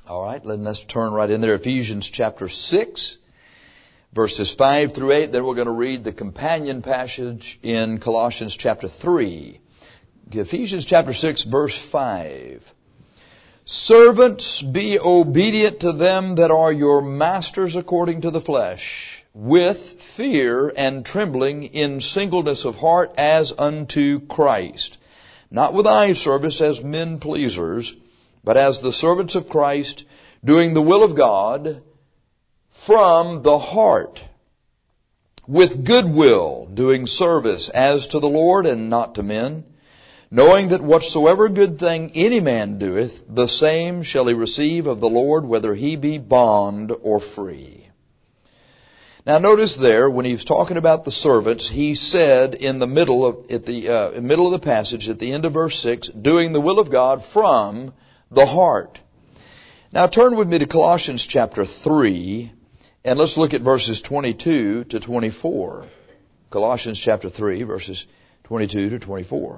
All right, let's turn right in there. Ephesians chapter 6, verses 5 through 8. Then we're going to read the companion passage in Colossians chapter 3. Ephesians chapter 6, verse 5. Servants, be obedient to them that are your masters according to the flesh, with fear and trembling in singleness of heart as unto Christ, not with eye service as men pleasers, but as the servants of Christ, doing the will of God from the heart, with good will, doing service as to the Lord and not to men, knowing that whatsoever good thing any man doeth, the same shall he receive of the Lord, whether he be bond or free. Now notice there, when he was talking about the servants, he said in the middle of the passage, at the end of verse 6, doing the will of God from the heart. Now turn with me to Colossians chapter 3, and let's look at verses 22 to 24. Colossians chapter 3, verses 22 to 24.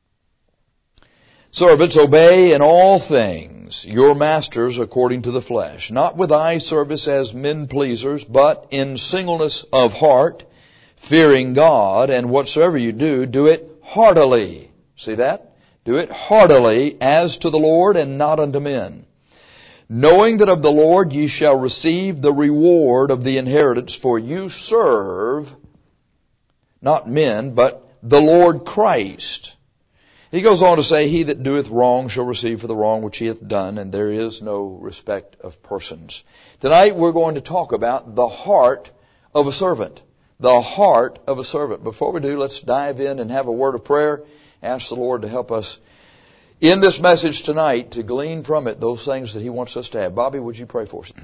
Servants, obey in all things your masters according to the flesh, not with eye service as men pleasers, but in singleness of heart, fearing God, and whatsoever you do, do it heartily. See that? Do it heartily as to the Lord and not unto men, knowing that of the Lord ye shall receive the reward of the inheritance, for you serve not men, but the Lord Christ. He goes on to say, he that doeth wrong shall receive for the wrong which he hath done, and there is no respect of persons. Tonight we're going to talk about the heart of a servant. The heart of a servant. Before we do, let's dive in and have a word of prayer. Ask the Lord to help us in this message tonight to glean from it those things that he wants us to have. Bobby, would you pray for us?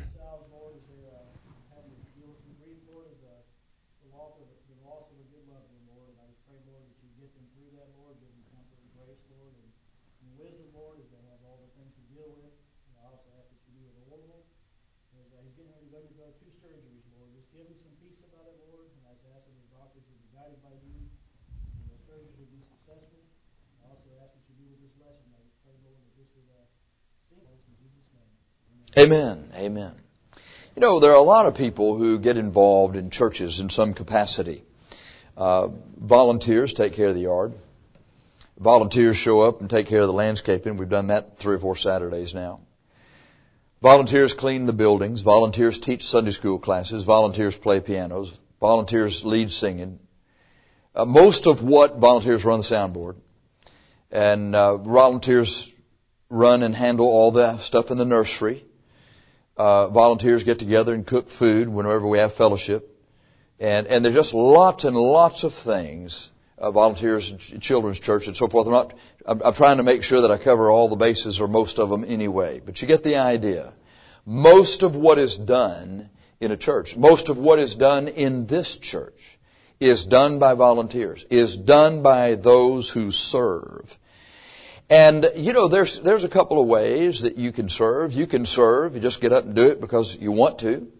Amen. Amen. You know, there are a lot of people who get involved in churches in some capacity. Volunteers take care of the yard. Volunteers show up and take care of the landscaping. We've done that 3 or 4 Saturdays now. Volunteers clean the buildings. Volunteers teach Sunday school classes. Volunteers play pianos. Volunteers lead singing. Most of what volunteers run the soundboard. And volunteers run and handle all the stuff in the nursery. Volunteers get together and cook food whenever we have fellowship. And there's just lots and lots of things. Volunteers in children's church and so forth. I'm trying to make sure that I cover all the bases, or most of them anyway. But you get the idea. Most of what is done in a church, most of what is done in this church, is done by volunteers, is done by those who serve. And, you know, there's a couple of ways that you can serve. You can serve, you just get up and do it because you want to.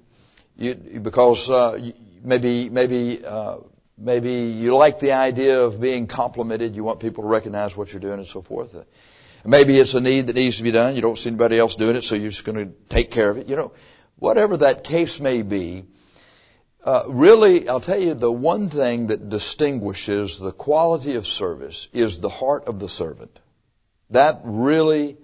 Maybe you like the idea of being complimented. You want people to recognize what you're doing and so forth. Maybe it's a need that needs to be done. You don't see anybody else doing it, so you're just going to take care of it. You know, whatever that case may be, really, I'll tell you, the one thing that distinguishes the quality of service is the heart of the servant. That really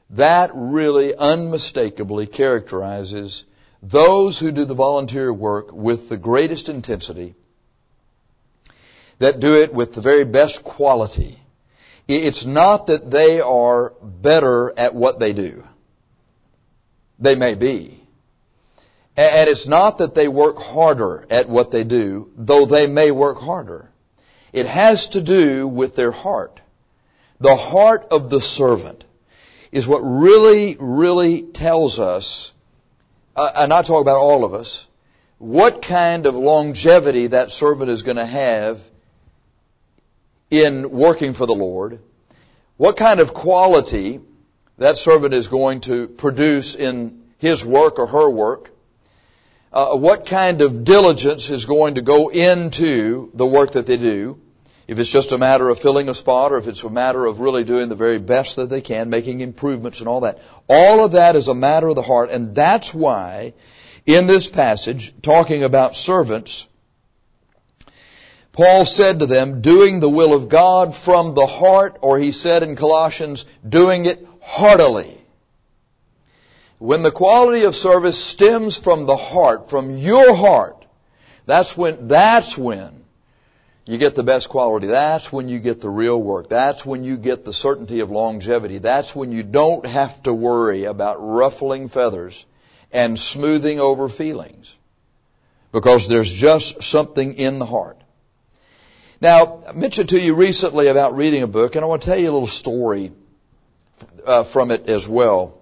unmistakably characterizes those who do the volunteer work with the greatest intensity, that do it with the very best quality. It's not that they are better at what they do. They may be. And it's not that they work harder at what they do, though they may work harder. It has to do with their heart. The heart of the servant is what really tells us, and I talk about all of us, what kind of longevity that servant is going to have in working for the Lord, what kind of quality that servant is going to produce in his work or her work, what kind of diligence is going to go into the work that they do, if it's just a matter of filling a spot, or if it's a matter of really doing the very best that they can, making improvements and all that. All of that is a matter of the heart, and that's why in this passage, talking about servants, Paul said to them, doing the will of God from the heart, or he said in Colossians, doing it heartily. When the quality of service stems from the heart, from your heart, that's when you get the best quality. That's when you get the real work. That's when you get the certainty of longevity. That's when you don't have to worry about ruffling feathers and smoothing over feelings, because there's just something in the heart. Now, I mentioned to you recently about reading a book, and I want to tell you a little story from it as well.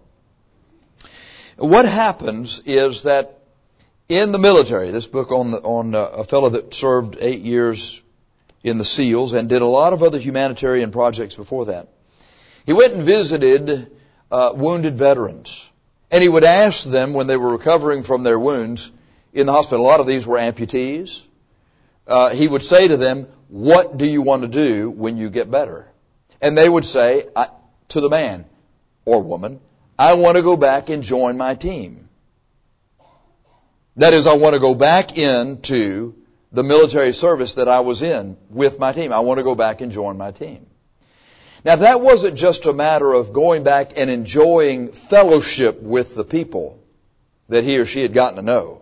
What happens is that in the military, this book on a fellow that served 8 years in the SEALs and did a lot of other humanitarian projects before that. He went and visited wounded veterans, and he would ask them when they were recovering from their wounds in the hospital. A lot of these were amputees. He would say to them, "What do you want to do when you get better?" And they would say to the man or woman, "I want to go back and join my team." That is, I want to go back into the military service that I was in with my team. I want to go back and join my team. Now, that wasn't just a matter of going back and enjoying fellowship with the people that he or she had gotten to know.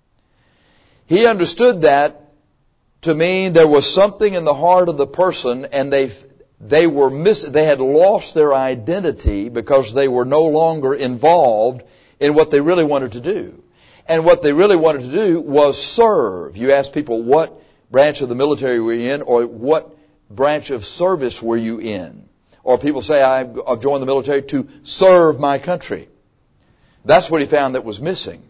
He understood that to mean there was something in the heart of the person, and they had lost their identity because they were no longer involved in what they really wanted to do. And what they really wanted to do was serve. You ask people, what branch of the military were you in, or what branch of service were you in? Or people say, I've joined the military to serve my country. That's what he found that was missing.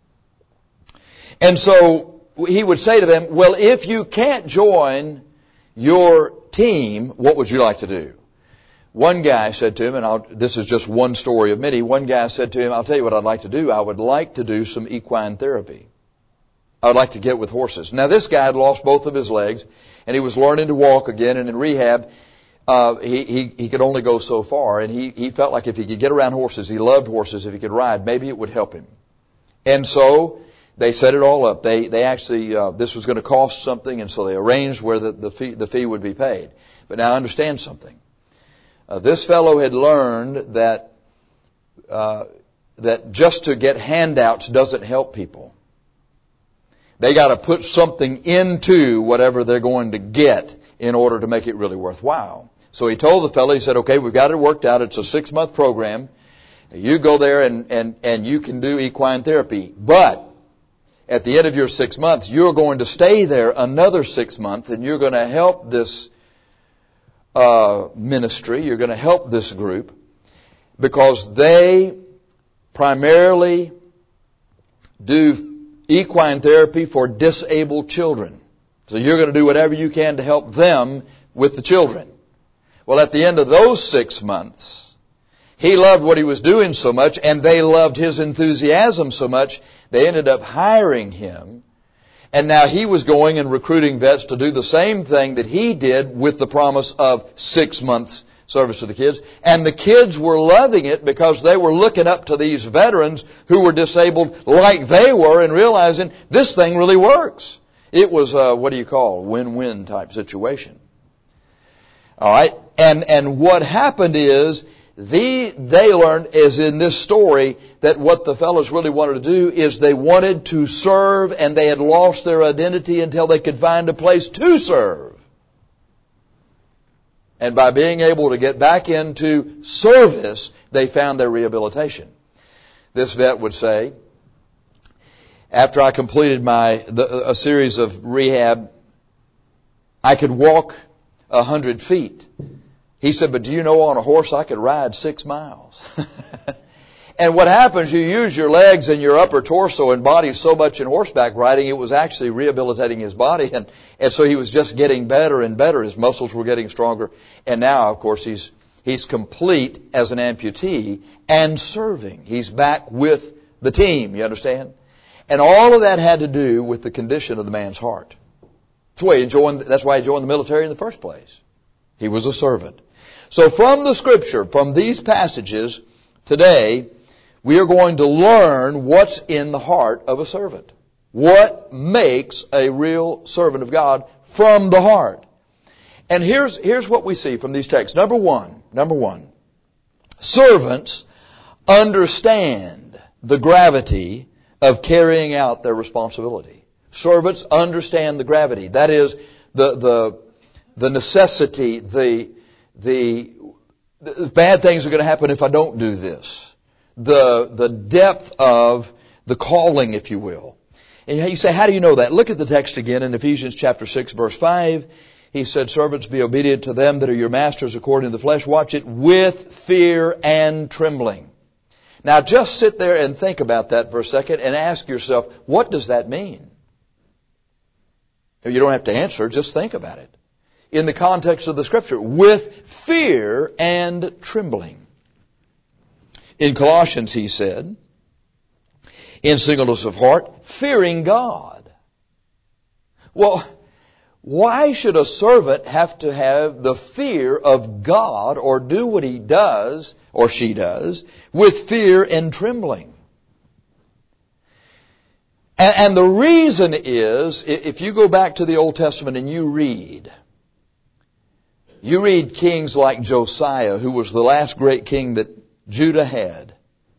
And so he would say to them, well, if you can't join your team, what would you like to do? One guy said to him, and this is just one story of many, one guy said to him, I'll tell you what I'd like to do. I would like to do some equine therapy. I would like to get with horses. Now, this guy had lost both of his legs, and he was learning to walk again, and in rehab, he could only go so far, and he felt like if he could get around horses, he loved horses, if he could ride, maybe it would help him. And so they set it all up. They actually, this was going to cost something, and so they arranged where the fee would be paid. But now understand something. This fellow had learned that just to get handouts doesn't help people. They got to put something into whatever they're going to get in order to make it really worthwhile. So he told the fellow, he said, okay, we've got it worked out. It's a 6-month program. You go there and you can do equine therapy. But at the end of your 6 months, you're going to stay there another 6 months, and you're going to help this ministry. You're going to help this group because they primarily do equine therapy for disabled children. So you're going to do whatever you can to help them with the children. Well, at the end of those 6 months, he loved what he was doing so much, and they loved his enthusiasm so much, they ended up hiring him. And now he was going and recruiting vets to do the same thing that he did with the promise of 6 months service to the kids. And the kids were loving it because they were looking up to these veterans who were disabled like they were and realizing this thing really works. It was win-win type situation. All right. And what happened is they learned, as in this story, that what the fellows really wanted to do is they wanted to serve, and they had lost their identity until they could find a place to serve. And by being able to get back into service, they found their rehabilitation. This vet would say, after I completed a series of rehab, I could walk 100 feet. He said, but do you know on a horse I could ride 6 miles? And what happens, you use your legs and your upper torso and body so much in horseback riding, it was actually rehabilitating his body. And so he was just getting better and better. His muscles were getting stronger. And now, of course, he's complete as an amputee and serving. He's back with the team, you understand? And all of that had to do with the condition of the man's heart. That's why he joined the military in the first place. He was a servant. So from the Scripture, from these passages, today, we are going to learn what's in the heart of a servant. What makes a real servant of God from the heart? And here's what we see from these texts. Number one, servants understand the gravity of carrying out their responsibility. Servants understand the gravity. That is, the necessity, the bad things are going to happen if I don't do this. The depth of the calling, if you will. And you say, how do you know that? Look at the text again in Ephesians chapter 6, verse 5. He said, servants, be obedient to them that are your masters according to the flesh. Watch it, with fear and trembling. Now just sit there and think about that for a second and ask yourself, what does that mean? You don't have to answer, just think about it. In the context of the Scripture, with fear and trembling. In Colossians, he said, in singleness of heart, fearing God. Well, why should a servant have to have the fear of God or do what he does, or she does, with fear and trembling? And the reason is, if you go back to the Old Testament and you read kings like Josiah, who was the last great king that Judah had.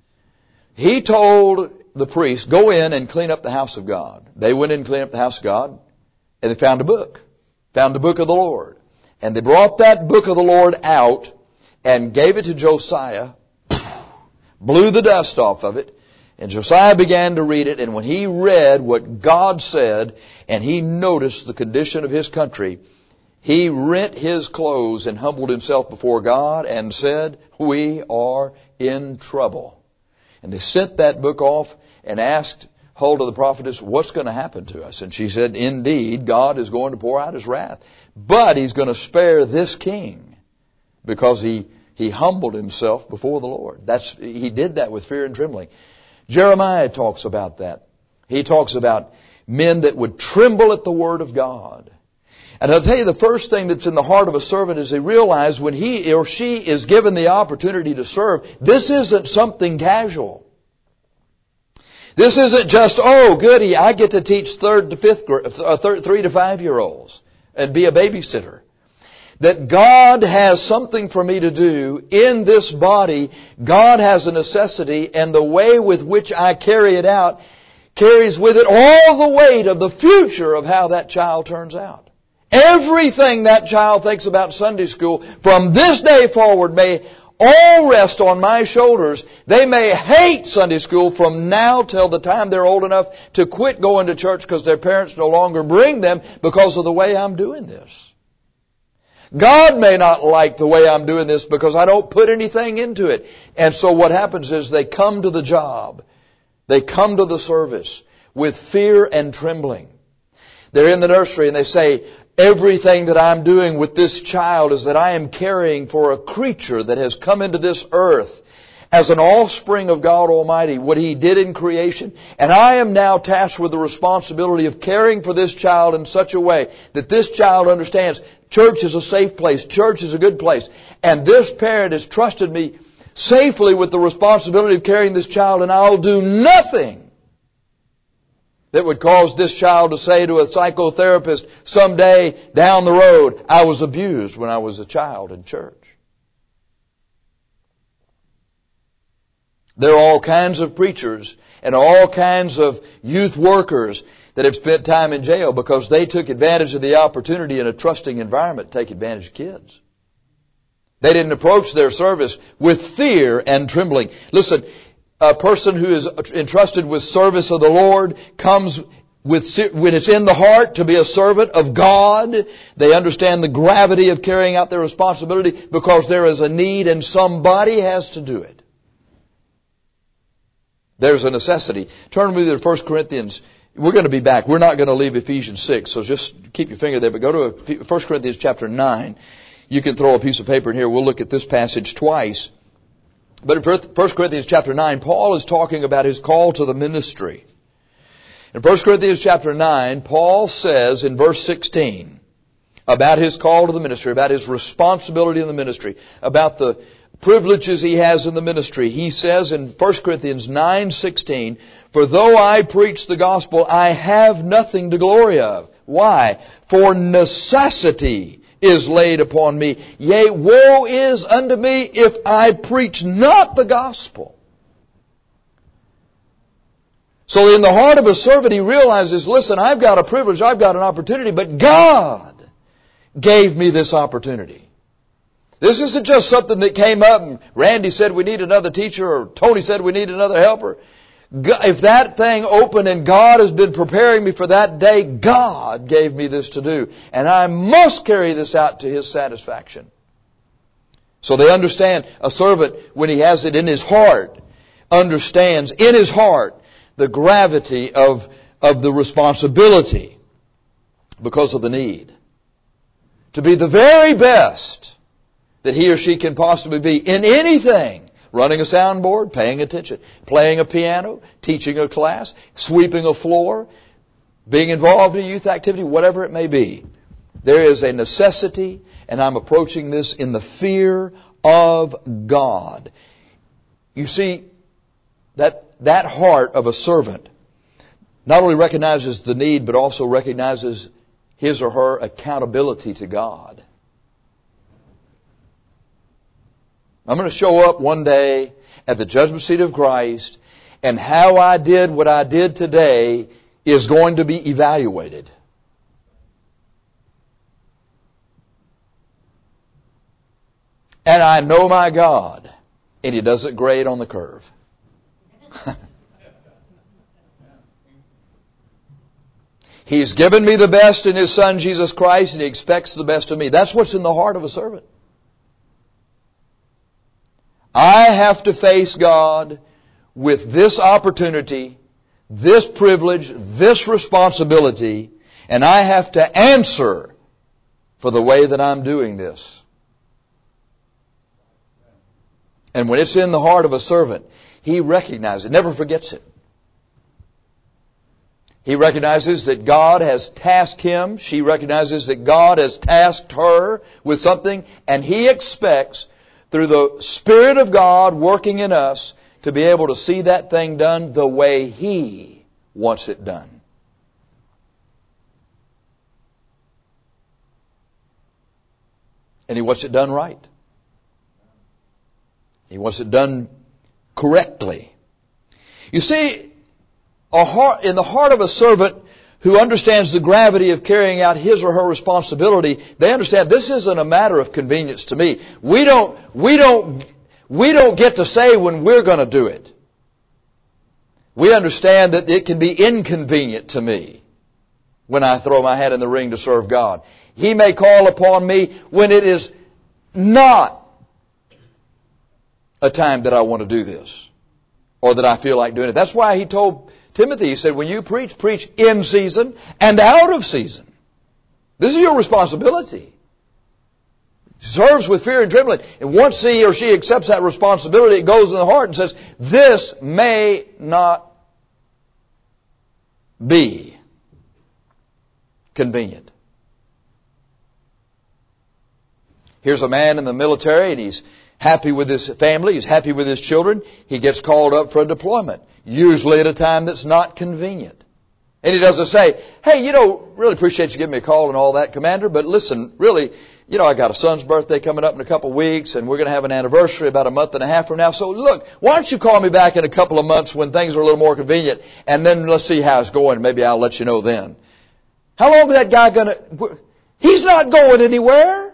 He told the priests, go in and clean up the house of God. They went in and cleaned up the house of God, and they found the book of the Lord. And they brought that book of the Lord out and gave it to Josiah, blew the dust off of it, and Josiah began to read it, and when he read what God said, and he noticed the condition of his country, he rent his clothes and humbled himself before God and said, we are in trouble. And they sent that book off and asked hold of the prophetess, what's going to happen to us? And she said, indeed, God is going to pour out his wrath. But he's going to spare this king because he humbled himself before the Lord. He did that with fear and trembling. Jeremiah talks about that. He talks about men that would tremble at the word of God. And I'll tell you, the first thing that's in the heart of a servant is they realize when he or she is given the opportunity to serve, this isn't something casual. This isn't just, oh, goody, I get to teach 3 to 5-year-olds and be a babysitter. That God has something for me to do in this body. God has a necessity, and the way with which I carry it out carries with it all the weight of the future of how that child turns out. Everything that child thinks about Sunday school from this day forward may all rest on my shoulders. They may hate Sunday school from now till the time they're old enough to quit going to church because their parents no longer bring them because of the way I'm doing this. God may not like the way I'm doing this because I don't put anything into it. And so what happens is they come to the job. They come to the service with fear and trembling. They're in the nursery and they say, everything that I'm doing with this child is that I am caring for a creature that has come into this earth as an offspring of God Almighty, what He did in creation. And I am now tasked with the responsibility of caring for this child in such a way that this child understands church is a safe place, church is a good place. And this parent has trusted me safely with the responsibility of carrying this child, and I'll do nothing that would cause this child to say to a psychotherapist someday down the road, I was abused when I was a child in church. There are all kinds of preachers and all kinds of youth workers that have spent time in jail because they took advantage of the opportunity in a trusting environment to take advantage of kids. They didn't approach their service with fear and trembling. Listen, a person who is entrusted with service of the Lord comes with, when it's in the heart to be a servant of God. They understand the gravity of carrying out their responsibility because there is a need and somebody has to do it. There's a necessity. Turn with me to 1 Corinthians. We're going to be back. We're not going to leave Ephesians 6, so just keep your finger there. But go to 1 Corinthians chapter 9. You can throw a piece of paper in here. We'll look at this passage twice. But in 1 Corinthians chapter 9, Paul is talking about his call to the ministry. In 1 Corinthians chapter 9, Paul says in verse 16 about his call to the ministry, about his responsibility in the ministry, about the privileges he has in the ministry. He says in 1 Corinthians 9:16, "For though I preach the gospel, I have nothing to glory of." Why? "For necessity is laid upon me. Yea, woe is unto me if I preach not the gospel." So in the heart of a servant, he realizes, listen, I've got a privilege, I've got an opportunity, but God gave me this opportunity. This isn't just something that came up and Randy said we need another teacher or Tony said we need another helper. If that thing opened and God has been preparing me for that day, God gave me this to do. And I must carry this out to His satisfaction. So they understand a servant, when he has it in his heart, understands in his heart the gravity of the responsibility because of the need. To be the very best that he or she can possibly be in anything. Running a soundboard, paying attention, playing a piano, teaching a class, sweeping a floor, being involved in a youth activity, whatever it may be. There is a necessity, and I'm approaching this in the fear of God. You see, that heart of a servant not only recognizes the need, but also recognizes his or her accountability to God. I'm going to show up one day at the judgment seat of Christ, and how I did what I did today is going to be evaluated. And I know my God, and He doesn't grade on the curve. He's given me the best in His Son, Jesus Christ, and He expects the best of me. That's what's in the heart of a servant. I have to face God with this opportunity, this privilege, this responsibility, and I have to answer for the way that I'm doing this. And when it's in the heart of a servant, he recognizes it, never forgets it. He recognizes that God has tasked him. She recognizes that God has tasked her with something, and he expects, through the Spirit of God working in us, to be able to see that thing done the way He wants it done. And He wants it done right. He wants it done correctly. You see, in the heart of a servant who understands the gravity of carrying out his or her responsibility, they understand this isn't a matter of convenience to me. We don't get to say when we're going to do it. We understand that it can be inconvenient to me when I throw my hat in the ring to serve God. He may call upon me when it is not a time that I want to do this or that I feel like doing it. That's why he told Timothy, he said, when you preach, preach in season and out of season. This is your responsibility. Serves with fear and trembling. And once he or she accepts that responsibility, it goes in the heart and says, this may not be convenient. Here's a man in the military and he's happy with his family, he's happy with his children. He gets called up for a deployment, usually at a time that's not convenient. And he doesn't say, hey, really appreciate you giving me a call and all that, Commander, but listen, really, I got a son's birthday coming up in a couple of weeks, and we're going to have an anniversary about a month and a half from now. So look, why don't you call me back in a couple of months when things are a little more convenient, and then let's see how it's going. Maybe I'll let you know then. How long is that guy going to... He's not going anywhere.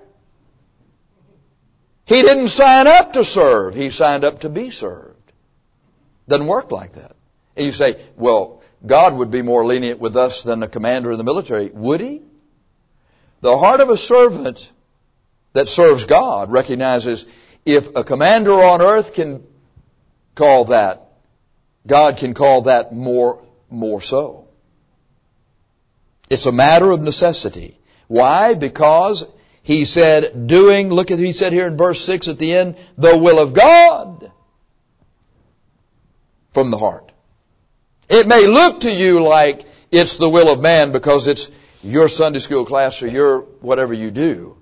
He didn't sign up to serve. He signed up to be served. Doesn't work like that. And you say, well, God would be more lenient with us than a commander in the military. Would He? The heart of a servant that serves God recognizes if a commander on earth can call that, God can call that more so. It's a matter of necessity. Why? Because he said, he said here in verse 6 at the end, the will of God from the heart. It may look to you like It's the will of man because it's your Sunday school class or your whatever you do.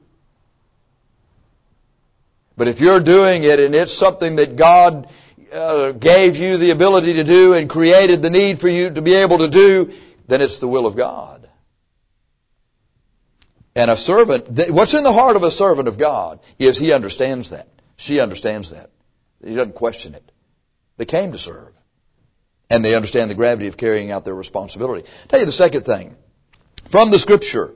But if you're doing it and it's something that God gave you the ability to do and created the need for you to be able to do, then it's the will of God. And a servant, what's in the heart of a servant of God is he understands that. She understands that. He doesn't question it. They came to serve. And they understand the gravity of carrying out their responsibility. I'll tell you the second thing. From the Scripture,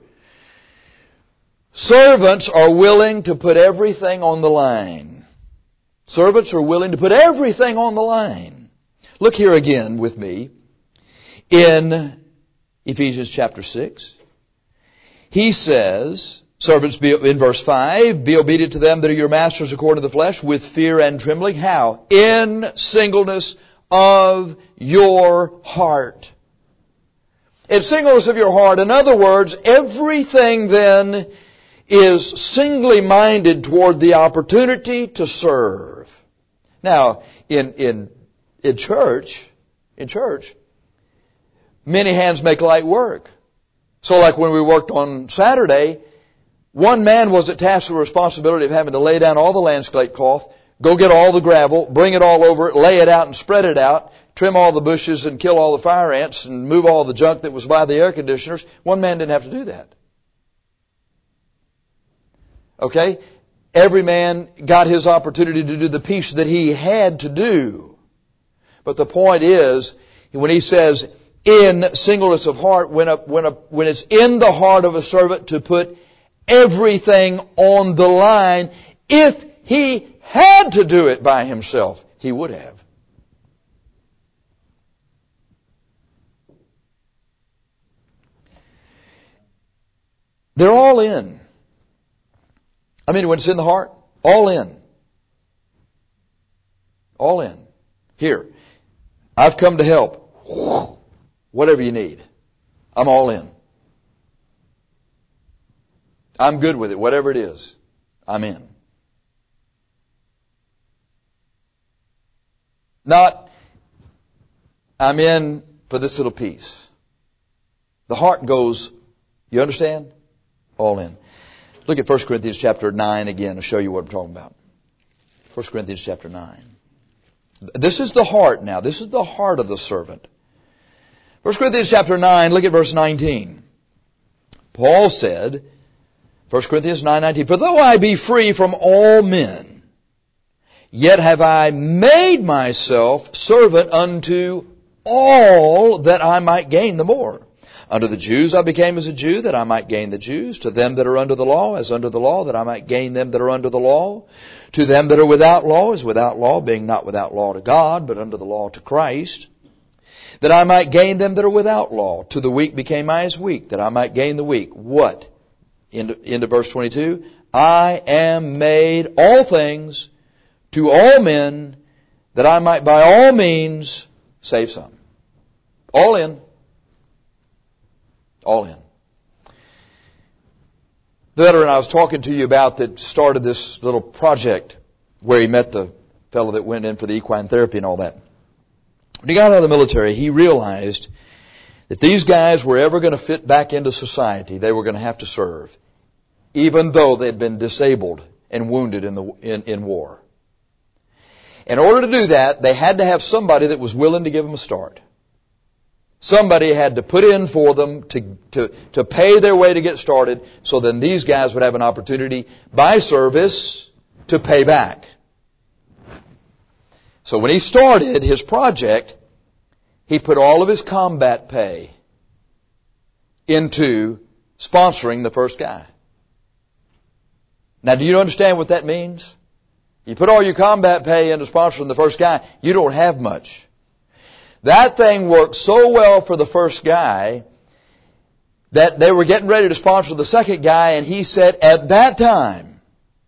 servants are willing to put everything on the line. Servants are willing to put everything on the line. Look here again with me in Ephesians chapter 6. He says, servants, in verse 5, be obedient to them that are your masters according to the flesh with fear and trembling. How? In singleness of your heart. In singleness of your heart. In other words, everything then is singly minded toward the opportunity to serve. Now, in church, many hands make light work. So like when we worked on Saturday, one man was tasked with the responsibility of having to lay down all the landscape cloth, go get all the gravel, bring it all over it, lay it out and spread it out, trim all the bushes and kill all the fire ants and move all the junk that was by the air conditioners. One man didn't have to do that. Okay? Every man got his opportunity to do the piece that he had to do. But the point is, when he says, in singleness of heart, when it's in the heart of a servant to put everything on the line, if he had to do it by himself, he would have. They're all in. I mean, when it's in the heart, all in. All in. Here, I've come to help. Whatever you need. I'm all in. I'm good with it. Whatever it is, I'm in. Not, I'm in for this little piece. The heart goes, you understand? All in. Look at 1 Corinthians chapter 9 again to show you what I'm talking about. 1 Corinthians chapter 9. This is the heart now. This is the heart of the servant. 1 Corinthians chapter 9, look at verse 19. Paul said, 1 Corinthians 9:19, for though I be free from all men, yet have I made myself servant unto all that I might gain the more. Unto the Jews I became as a Jew, that I might gain the Jews. To them that are under the law, as under the law, that I might gain them that are under the law. To them that are without law, as without law, being not without law to God, but under the law to Christ. That I might gain them that are without law. To the weak became I as weak, that I might gain the weak. What? Into verse 22. I am made all things to all men, that I might by all means save some. All in. All in. The veteran I was talking to you about that started this little project where he met the fellow that went in for the equine therapy and all that. When he got out of the military, he realized that these guys were ever going to fit back into society, they were going to have to serve, even though they'd been disabled and wounded in war. In order to do that, they had to have somebody that was willing to give them a start. Somebody had to put in for them to pay their way to get started, so then these guys would have an opportunity by service to pay back. So when he started his project, he put all of his combat pay into sponsoring the first guy. Now, do you understand what that means? You put all your combat pay into sponsoring the first guy, you don't have much. That thing worked so well for the first guy that they were getting ready to sponsor the second guy, and he said at that time,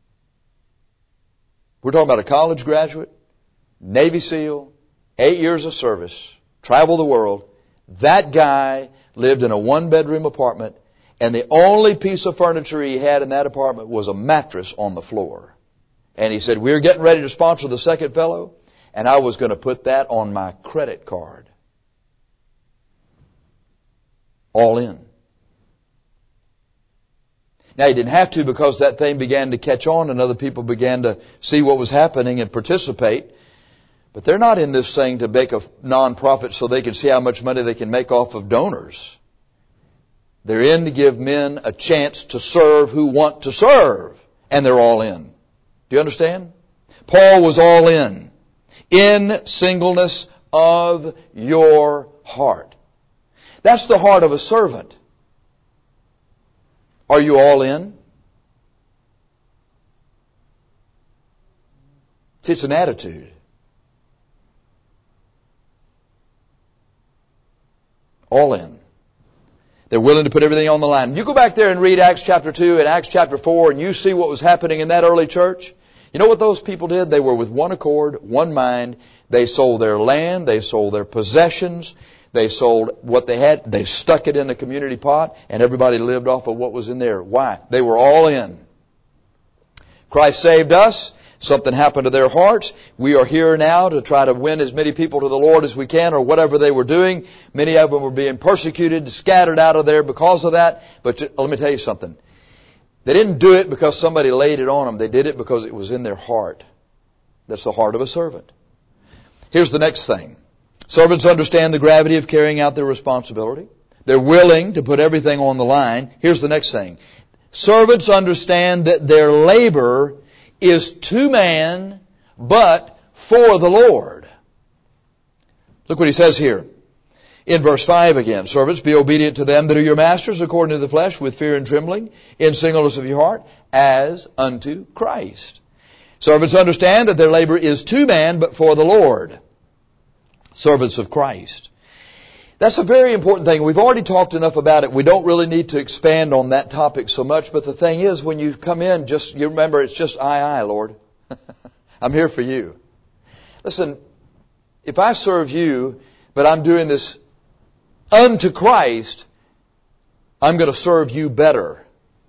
we're talking about a college graduate, Navy SEAL, 8 years of service, traveled the world. That guy lived in a one-bedroom apartment, and the only piece of furniture he had in that apartment was a mattress on the floor. And he said, we were getting ready to sponsor the second fellow, and I was going to put that on my credit card. All in. Now, he didn't have to, because that thing began to catch on and other people began to see what was happening and participate. But they're not in this thing to make a non-profit so they can see how much money they can make off of donors. They're in to give men a chance to serve who want to serve. And they're all in. Do you understand? Paul was all in singleness of your heart. That's the heart of a servant. Are you all in? It's an attitude. All in. They're willing to put everything on the line. You go back there and read Acts chapter 2 and Acts chapter 4 and you see what was happening in that early church. You know what those people did? They were with one accord, one mind. They sold their land. They sold their possessions. They sold what they had. They stuck it in the community pot and everybody lived off of what was in there. Why? They were all in. Christ saved us. Something happened to their hearts. We are here now to try to win as many people to the Lord as we can, or whatever they were doing. Many of them were being persecuted, scattered out of there because of that. But let me tell you something. They didn't do it because somebody laid it on them. They did it because it was in their heart. That's the heart of a servant. Here's the next thing. Servants understand the gravity of carrying out their responsibility. They're willing to put everything on the line. Here's the next thing. Servants understand that their labor is to man, but for the Lord. Look what he says here. In verse 5 again, servants, be obedient to them that are your masters according to the flesh, with fear and trembling, in singleness of your heart, as unto Christ. Servants understand that their labor is to man, but for the Lord. Servants of Christ. That's a very important thing. We've already talked enough about it. We don't really need to expand on that topic so much. But the thing is, when you come in, you remember, it's just I, Lord. I'm here for you. Listen, if I serve you, but I'm doing this unto Christ, I'm going to serve you better.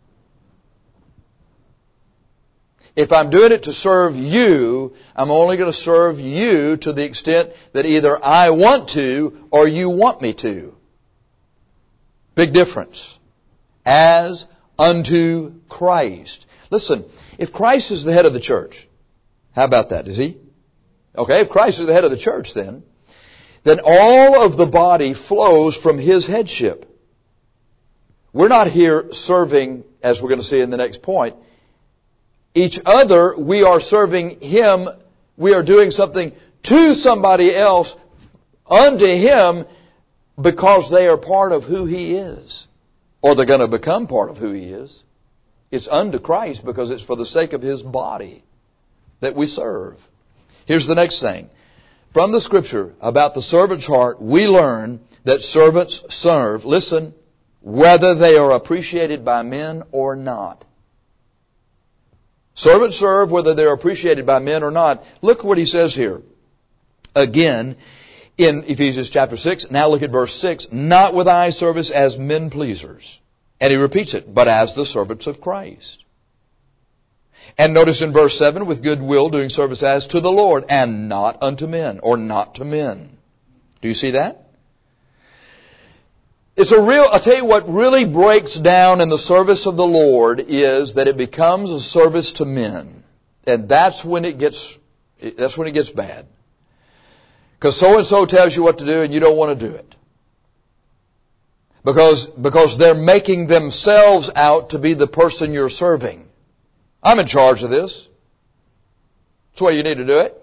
If I'm doing it to serve you, I'm only going to serve you to the extent that either I want to or you want me to. Big difference. As unto Christ. Listen, if Christ is the head of the church, how about that? Is he? Okay, if Christ is the head of the church then all of the body flows from his headship. We're not here serving, as we're going to see in the next point, each other. We are serving him. We are doing something to somebody else, unto him, because they are part of who he is. Or they're going to become part of who he is. It's unto Christ because it's for the sake of his body that we serve. Here's the next thing. From the scripture about the servant's heart, we learn that servants serve, listen, whether they are appreciated by men or not. Servants serve whether they're appreciated by men or not. Look what he says here. Again, in Ephesians chapter 6, now look at verse 6. Not with eye service as men pleasers. And he repeats it, but as the servants of Christ. And notice in verse 7, with good will doing service as to the Lord, and not unto men, or not to men. Do you see that? I'll tell you what really breaks down in the service of the Lord is that it becomes a service to men. And that's when it gets bad. Because so-and-so tells you what to do and you don't want to do it. Because they're making themselves out to be the person you're serving. I'm in charge of this. That's the way you need to do it.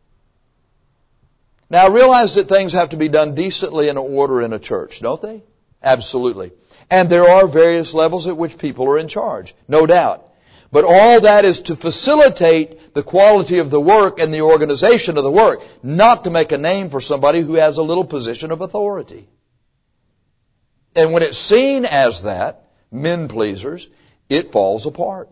Now I realize that things have to be done decently and in order in a church, don't they? Absolutely. And there are various levels at which people are in charge, no doubt. But all that is to facilitate the quality of the work and the organization of the work, not to make a name for somebody who has a little position of authority. And when it's seen as that, men pleasers, it falls apart.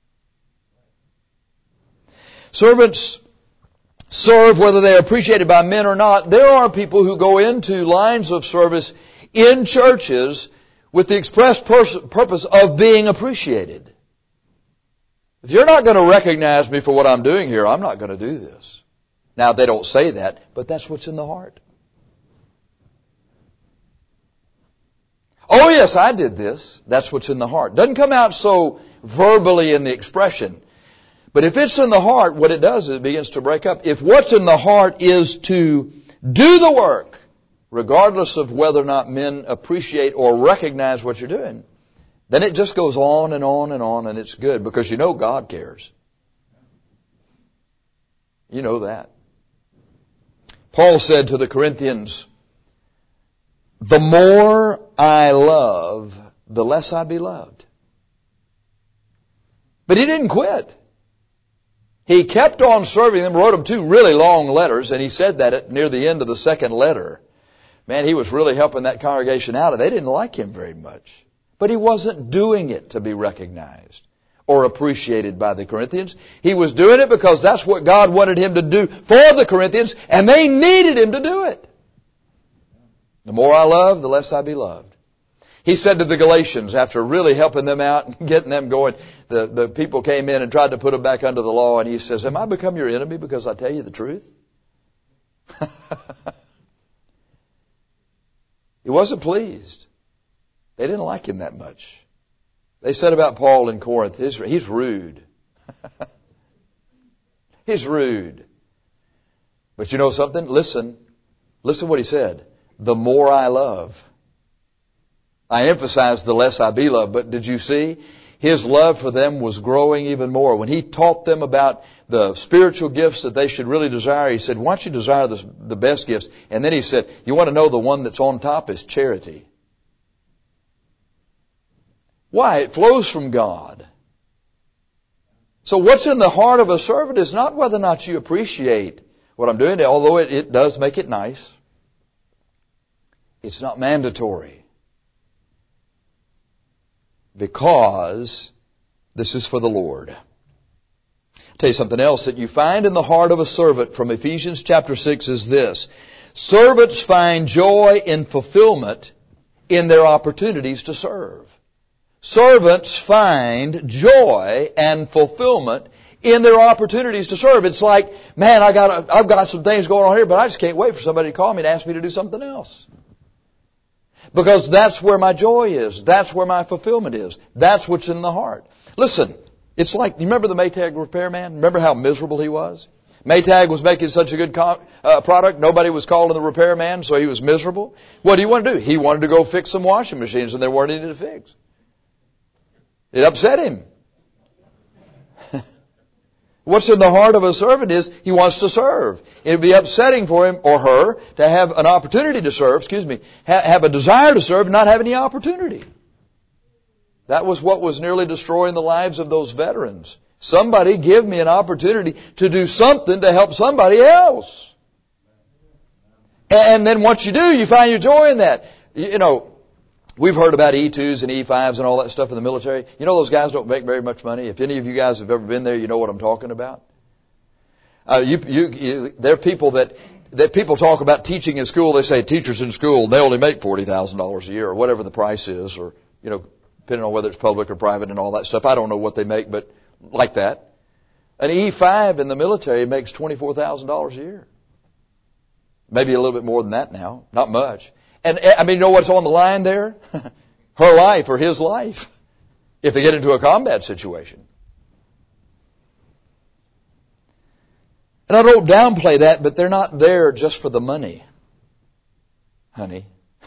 Servants serve whether they are appreciated by men or not. There are people who go into lines of service in churches with the express purpose of being appreciated. If you're not going to recognize me for what I'm doing here, I'm not going to do this. Now, they don't say that, but that's what's in the heart. Oh yes, I did this. That's what's in the heart. Doesn't come out so verbally in the expression. But if it's in the heart, what it does is it begins to break up. If what's in the heart is to do the work, regardless of whether or not men appreciate or recognize what you're doing, then it just goes on and on and on, and it's good because you know God cares. You know that. Paul said to the Corinthians, the more I love, the less I be loved. But he didn't quit. He kept on serving them, wrote them 2 really long letters, and he said that near the end of the second letter. Man, he was really helping that congregation out, and they didn't like him very much. But he wasn't doing it to be recognized or appreciated by the Corinthians. He was doing it because that's what God wanted him to do for the Corinthians, and they needed him to do it. The more I love, the less I be loved. He said to the Galatians, after really helping them out and getting them going, the people came in and tried to put them back under the law, and he says, have I become your enemy because I tell you the truth? He wasn't pleased. They didn't like him that much. They said about Paul in Corinth, he's rude. He's rude. But you know something? Listen what he said. The more I love. I emphasized the less I be loved, but did you see? His love for them was growing even more. When he taught them about the spiritual gifts that they should really desire, he said, why don't you desire the best gifts? And then he said, you want to know the one that's on top is charity. Why? It flows from God. So what's in the heart of a servant is not whether or not you appreciate what I'm doing, although it does make it nice. It's not mandatory. Because this is for the Lord. I'll tell you something else that you find in the heart of a servant from Ephesians chapter 6 is this. Servants find joy in fulfillment in their opportunities to serve. Servants find joy and fulfillment in their opportunities to serve. It's like, man, I've got some things going on here, but I just can't wait for somebody to call me and ask me to do something else. Because that's where my joy is. That's where my fulfillment is. That's what's in the heart. Listen, it's like, you remember the Maytag repairman? Remember how miserable he was? Maytag was making such a good product, nobody was calling the repairman, so he was miserable. What do you want to do? He wanted to go fix some washing machines and there weren't any to fix. It upset him. What's in the heart of a servant is he wants to serve. It would be upsetting for him or her to have an opportunity to serve, have a desire to serve and not have any opportunity. That was what was nearly destroying the lives of those veterans. Somebody give me an opportunity to do something to help somebody else. And then once you do, you find your joy in that. You know, we've heard about E2s and E5s and all that stuff in the military. You know those guys don't make very much money. If any of you guys have ever been there, you know what I'm talking about. There are people that people talk about teaching in school. They say teachers in school, they only make $40,000 a year or whatever the price is, or, you know, depending on whether it's public or private and all that stuff. I don't know what they make, but like that. An E5 in the military makes $24,000 a year. Maybe a little bit more than that now. Not much. And I mean, you know what's on the line there? Her life or his life. If they get into a combat situation. And I don't downplay that, but they're not there just for the money, honey.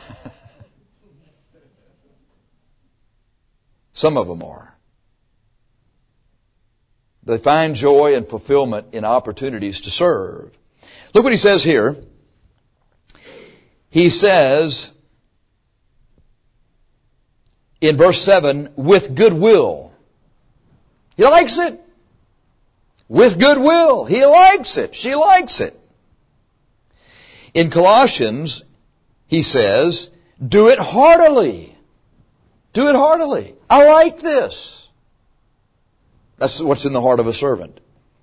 Some of them are. They find joy and fulfillment in opportunities to serve. Look what he says here. He says in verse 7, with goodwill. He likes it. With goodwill. He likes it. She likes it. In Colossians, he says, do it heartily. Do it heartily. I like this. That's what's in the heart of a servant.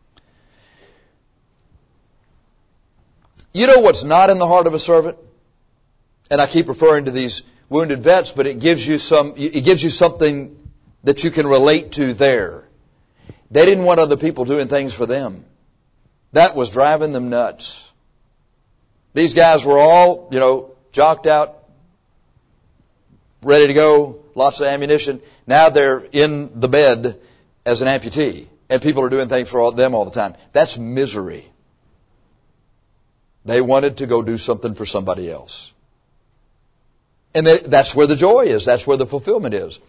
You know what's not in the heart of a servant? And I keep referring to these wounded vets, but it gives you something that you can relate to there. They didn't want other people doing things for them. That was driving them nuts. These guys were all, jocked out ready to go, lots of ammunition. Now they're in the bed as an amputee, and people are doing things for them all the time. That's misery. They wanted to go do something for somebody else. And that's where the joy is. That's where the fulfillment is.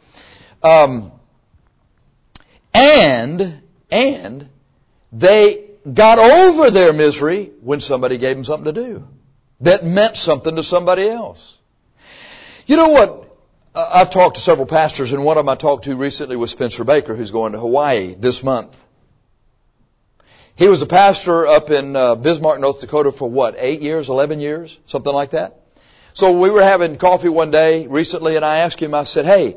And they got over their misery when somebody gave them something to do that meant something to somebody else. You know what? I've talked to several pastors, and one of them I talked to recently was Spencer Baker, who's going to Hawaii this month. He was a pastor up in Bismarck, North Dakota for 8 years, 11 years, something like that. So we were having coffee one day recently, and I asked him, I said, hey,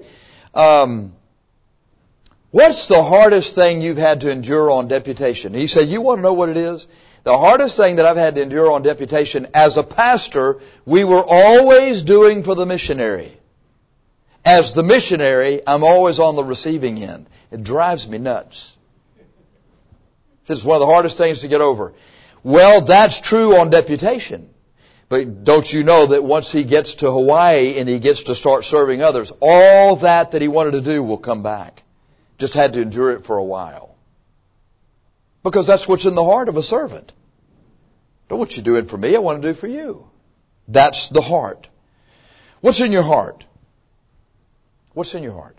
what's the hardest thing you've had to endure on deputation? He said, you want to know what it is? The hardest thing that I've had to endure on deputation as a pastor, we were always doing for the missionary. As the missionary, I'm always on the receiving end. It drives me nuts. It's one of the hardest things to get over. Well, that's true on deputation. But don't you know that once he gets to Hawaii and he gets to start serving others, all that he wanted to do will come back. Just had to endure it for a while. Because that's what's in the heart of a servant. Don't what you're doing for me, I want to do for you. That's the heart. What's in your heart? What's in your heart?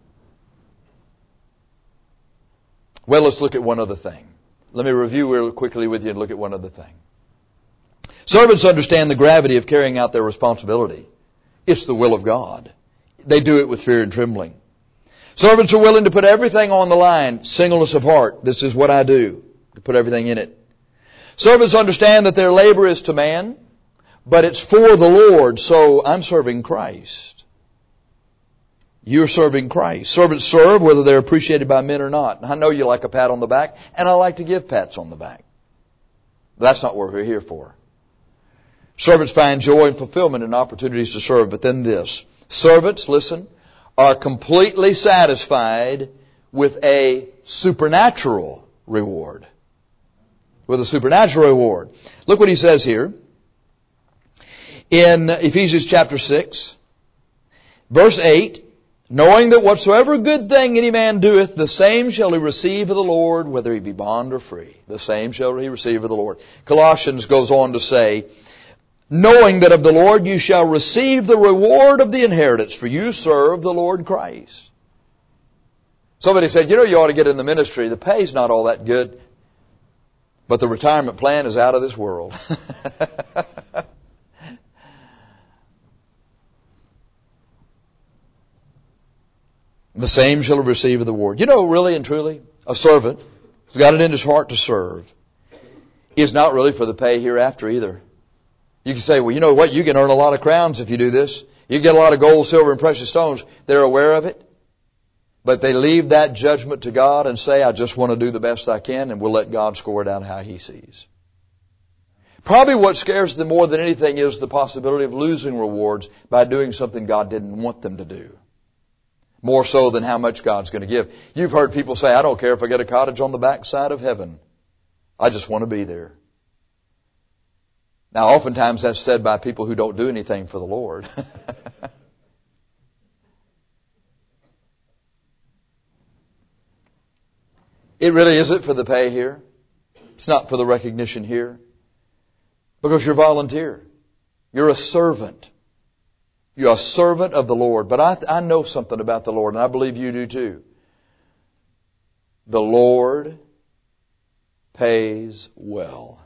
Well, let's look at one other thing. Let me review real quickly with you and look at one other thing. Servants understand the gravity of carrying out their responsibility. It's the will of God. They do it with fear and trembling. Servants are willing to put everything on the line, singleness of heart. This is what I do, to put everything in it. Servants understand that their labor is to man, but it's for the Lord, so I'm serving Christ. You're serving Christ. Servants serve whether they're appreciated by men or not. I know you like a pat on the back, and I like to give pats on the back. That's not what we're here for. Servants find joy and fulfillment in opportunities to serve, but then this. Servants, listen, are completely satisfied with a supernatural reward. With a supernatural reward. Look what he says here. In Ephesians chapter 6, verse 8, knowing that whatsoever good thing any man doeth, the same shall he receive of the Lord, whether he be bond or free. The same shall he receive of the Lord. Colossians goes on to say, knowing that of the Lord you shall receive the reward of the inheritance, for you serve the Lord Christ. Somebody said, you ought to get in the ministry. The pay's not all that good, but the retirement plan is out of this world. The same shall receive of the reward. Really and truly, a servant who's got it in his heart to serve is not really for the pay hereafter either. You can say, well, you know what? You can earn a lot of crowns if you do this. You get a lot of gold, silver, and precious stones. They're aware of it. But they leave that judgment to God and say, I just want to do the best I can, and we'll let God score it out how He sees. Probably what scares them more than anything is the possibility of losing rewards by doing something God didn't want them to do. More so than how much God's going to give. You've heard people say, I don't care if I get a cottage on the backside of heaven. I just want to be there. Now, oftentimes that's said by people who don't do anything for the Lord. It really isn't for the pay here. It's not for the recognition here. Because you're volunteer. You're a servant. You're a servant of the Lord. But I know something about the Lord, and I believe you do too. The Lord pays well.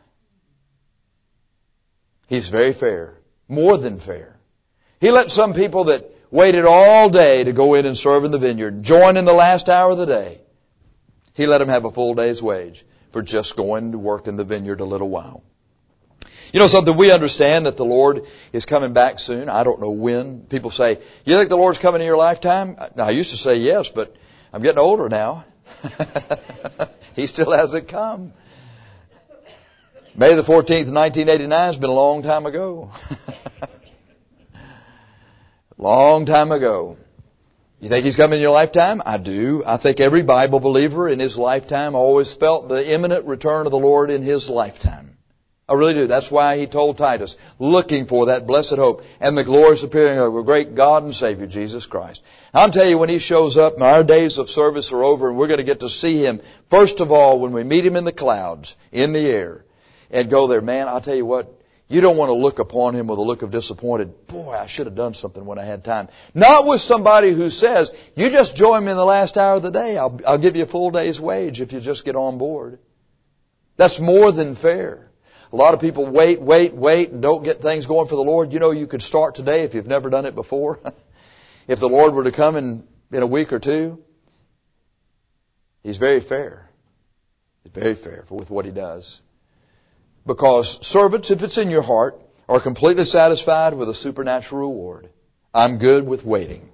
He's very fair. More than fair. He let some people that waited all day to go in and serve in the vineyard, join in the last hour of the day. He let them have a full day's wage for just going to work in the vineyard a little while. Something, we understand that the Lord is coming back soon. I don't know when. People say, you think the Lord's coming in your lifetime? I used to say yes, but I'm getting older now. He still hasn't come. May the 14th, 1989 has been a long time ago. Long time ago. You think He's coming in your lifetime? I do. I think every Bible believer in his lifetime always felt the imminent return of the Lord in his lifetime. I really do. That's why he told Titus, looking for that blessed hope and the glorious appearing of our great God and Savior, Jesus Christ. I'll tell you, when he shows up, our days of service are over and we're going to get to see him, first of all, when we meet him in the clouds, in the air, and go there. Man, I'll tell you what, you don't want to look upon him with a look of disappointed, boy, I should have done something when I had time. Not with somebody who says, you just join me in the last hour of the day. I'll give you a full day's wage if you just get on board. That's more than fair. A lot of people wait, and don't get things going for the Lord. You know, you could start today if you've never done it before. If the Lord were to come in a week or two, He's very fair. He's very fair with what He does. Because servants, if it's in your heart, are completely satisfied with a supernatural reward. I'm good with waiting.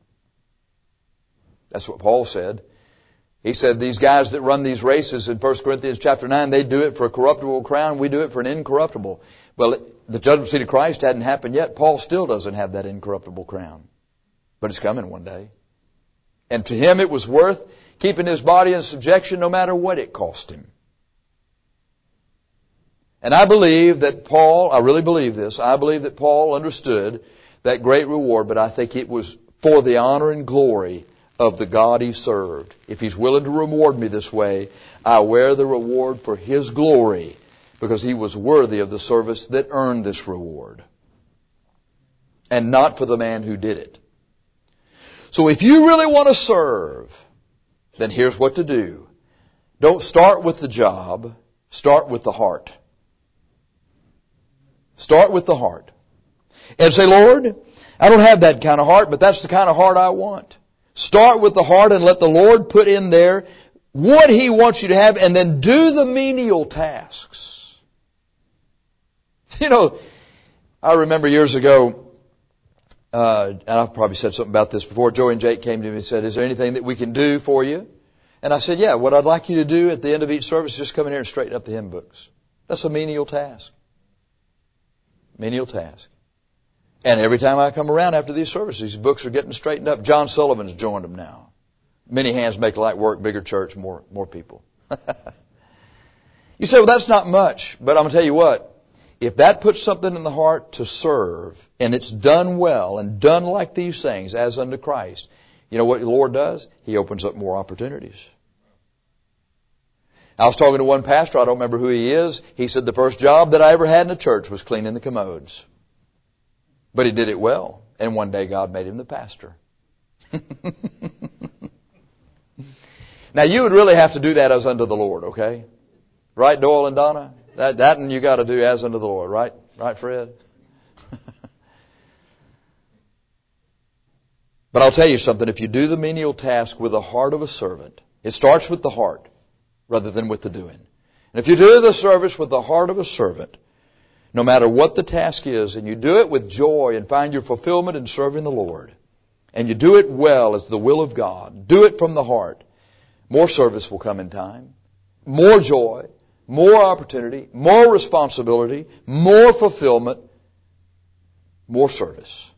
That's what Paul said. He said these guys that run these races in 1 Corinthians chapter 9, they do it for a corruptible crown. We do it for an incorruptible. Well, the judgment seat of Christ hadn't happened yet. Paul still doesn't have that incorruptible crown. But it's coming one day. And to him it was worth keeping his body in subjection no matter what it cost him. And I believe that Paul, I really believe this, I believe that Paul understood that great reward, but I think it was for the honor and glory of the God he served. If he's willing to reward me this way, I wear the reward for his glory, because he was worthy of the service that earned this reward, and not for the man who did it. So if you really want to serve, then here's what to do. Don't start with the job, start with the heart. Start with the heart. And say, Lord, I don't have that kind of heart, but that's the kind of heart I want. Start with the heart and let the Lord put in there what He wants you to have, and then do the menial tasks. You know, I remember years ago, and I've probably said something about this before, Joey and Jake came to me and said, is there anything that we can do for you? And I said, yeah, what I'd like you to do at the end of each service is just come in here and straighten up the hymn books. That's a menial task. Menial task. And every time I come around after these services, these books are getting straightened up. John Sullivan's joined them now. Many hands make light work, bigger church, more people. You say, well, that's not much. But I'm going to tell you what, if that puts something in the heart to serve, and it's done well and done like these things, as unto Christ, you know what the Lord does? He opens up more opportunities. I was talking to one pastor, I don't remember who he is. He said the first job that I ever had in a church was cleaning the commodes. But he did it well. And one day God made him the pastor. Now you would really have to do that as unto the Lord, okay? Right, Doyle and Donna? That and you got to do as unto the Lord, right? Right, Fred? But I'll tell you something. If you do the menial task with the heart of a servant, it starts with the heart rather than with the doing. And if you do the service with the heart of a servant, no matter what the task is, and you do it with joy and find your fulfillment in serving the Lord, and you do it well as the will of God, do it from the heart, more service will come in time, more joy, more opportunity, more responsibility, more fulfillment, more service.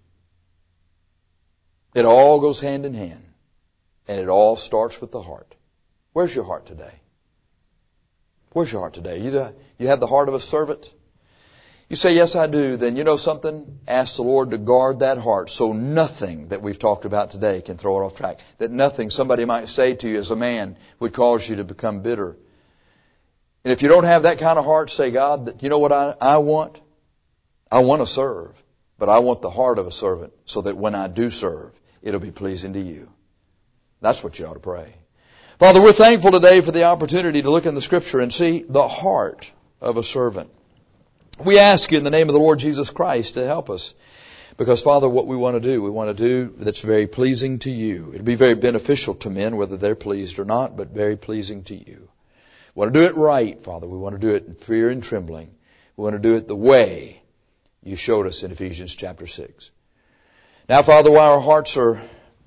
It all goes hand in hand, and it all starts with the heart. Where's your heart today? Where's your heart today? You have the heart of a servant? You say, yes, I do. Then you know something? Ask the Lord to guard that heart so nothing that we've talked about today can throw it off track. That nothing somebody might say to you as a man would cause you to become bitter. And if you don't have that kind of heart, say, God, that you know what I want? I want to serve, but I want the heart of a servant so that when I do serve, it'll be pleasing to you. That's what you ought to pray. Father, we're thankful today for the opportunity to look in the Scripture and see the heart of a servant. We ask you in the name of the Lord Jesus Christ to help us. Because, Father, what we want to do that's very pleasing to you. It'll be very beneficial to men, whether they're pleased or not, but very pleasing to you. We want to do it right, Father. We want to do it in fear and trembling. We want to do it the way you showed us in Ephesians chapter 6. Now, Father, while our hearts are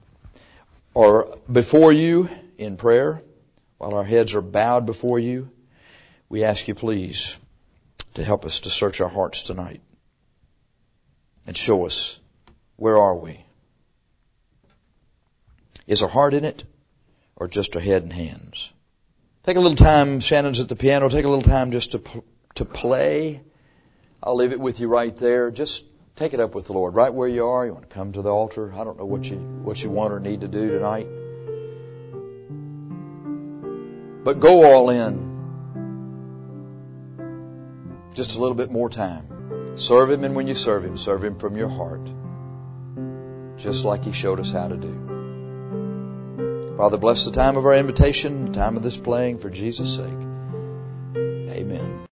before you in prayer, while our heads are bowed before you, we ask you, please, to help us to search our hearts tonight and show us, where are we? Is our heart in it or just our head and hands? Take a little time, Shannon's at the piano, take a little time just to to play, I'll leave it with you right there. Just take it up with the Lord right where you are. You want to come to the altar. I don't know what you want or need to do tonight. But go all in. Just a little bit more time. Serve Him, and when you serve Him from your heart. Just like He showed us how to do. Father, bless the time of our invitation, the time of this playing for Jesus' sake. Amen.